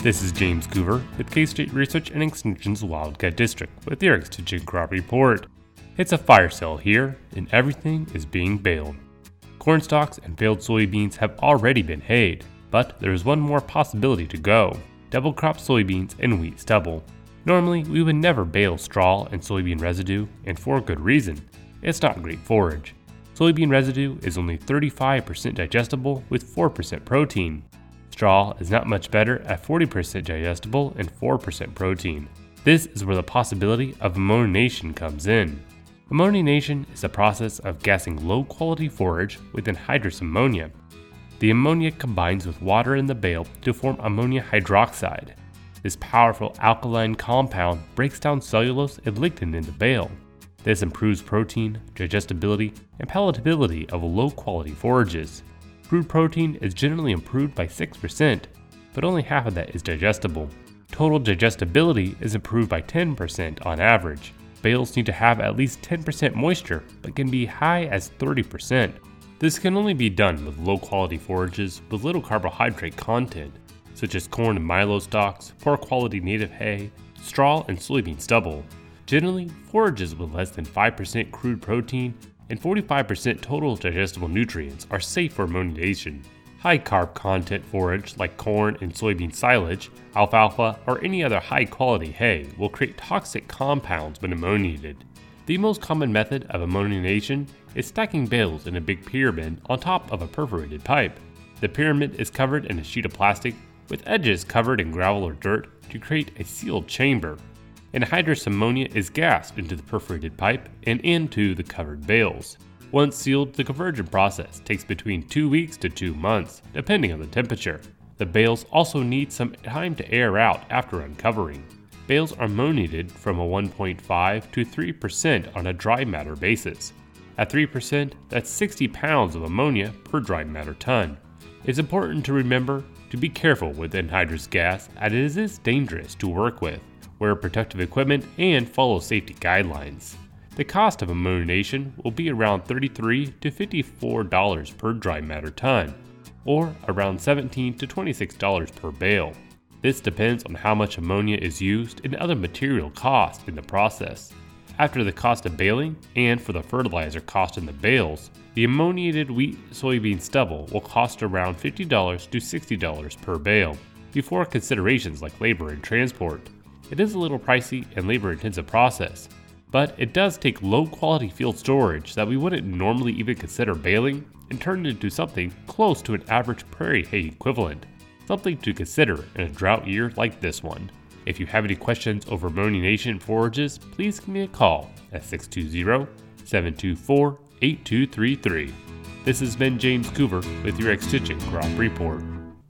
This is James Coover with K-State Research and Extension's Wildcat District with your Extension Crop Report. It's a fire sale here, and everything is being baled. Corn stalks and baled soybeans have already been hayed, but there is one more possibility to go: double crop soybeans and wheat stubble. Normally, we would never bale straw and soybean residue, and for good reason. It's not great forage. Soybean residue is only 35% digestible with 4% protein. Straw is not much better at 40% digestible and 4% protein. This is where the possibility of ammonination comes in. Ammonination is the process of gassing low-quality forage with anhydrous ammonia. The ammonia combines with water in the bale to form ammonia hydroxide. This powerful alkaline compound breaks down cellulose and lignin in the bale. This improves protein, digestibility, and palatability of low-quality forages. Crude protein is generally improved by 6%, but only half of that is digestible. Total digestibility is improved by 10% on average. Bales need to have at least 10% moisture, but can be high as 30%. This can only be done with low-quality forages with little carbohydrate content, such as corn and milo stalks, poor quality native hay, straw, and soybean stubble. Generally, forages with less than 5% crude protein and 45% total digestible nutrients are safe for ammonination. High carb content forage like corn and soybean silage, alfalfa, or any other high quality hay will create toxic compounds when ammoniated. The most common method of ammonination is stacking bales in a big pyramid on top of a perforated pipe. The pyramid is covered in a sheet of plastic with edges covered in gravel or dirt to create a sealed chamber. Anhydrous ammonia is gassed into the perforated pipe and into the covered bales. Once sealed, the conversion process takes between 2 weeks to 2 months, depending on the temperature. The bales also need some time to air out after uncovering. Bales are ammoniated from a 1.5 to 3% on a dry matter basis. At 3%, that's 60 pounds of ammonia per dry matter ton. It's important to remember to be careful with anhydrous gas, as it is dangerous to work with. Wear protective equipment, and follow safety guidelines. The cost of ammonination will be around $33 to $54 per dry matter ton, or around $17 to $26 per bale. This depends on how much ammonia is used and other material costs in the process. After the cost of baling and for the fertilizer cost in the bales, the ammoniated wheat soybean stubble will cost around $50 to $60 per bale, before considerations like labor and transport. It is a little pricey and labor-intensive process, but it does take low-quality field storage that we wouldn't normally even consider baling and turn it into something close to an average prairie hay equivalent, something to consider in a drought year like this one. If you have any questions over ammonination forages, please give me a call at 620-724-8233. This has been James Coover with your Extension Crop Report.